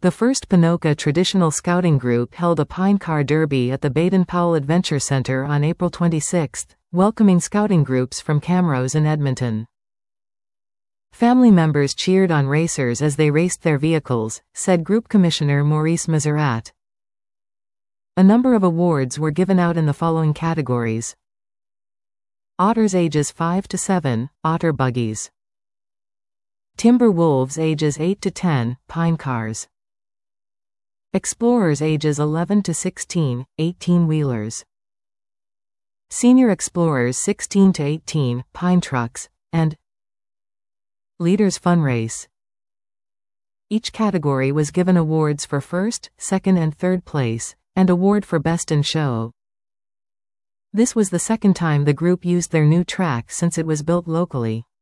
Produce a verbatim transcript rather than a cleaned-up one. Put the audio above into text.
The first Ponoka traditional scouting group held a Pine Car Derby at the Baden-Powell Adventure Center on April twenty-sixth, welcoming scouting groups from Camrose and Edmonton. Family members cheered on racers as they raced their vehicles, said Group Commissioner Maurice Mezerat. A number of awards were given out in the following categories. Otters ages five to seven, Otter Buggies. Timber Wolves ages eight to ten, Pine Cars. Explorers ages eleven to sixteen, eighteen-wheelers. Senior Explorers sixteen to eighteen, Pine Trucks, and Leaders Fun Race. Each category was given awards for first, second and third place, and award for Best in Show. This was the second time the group used their new track since it was built locally.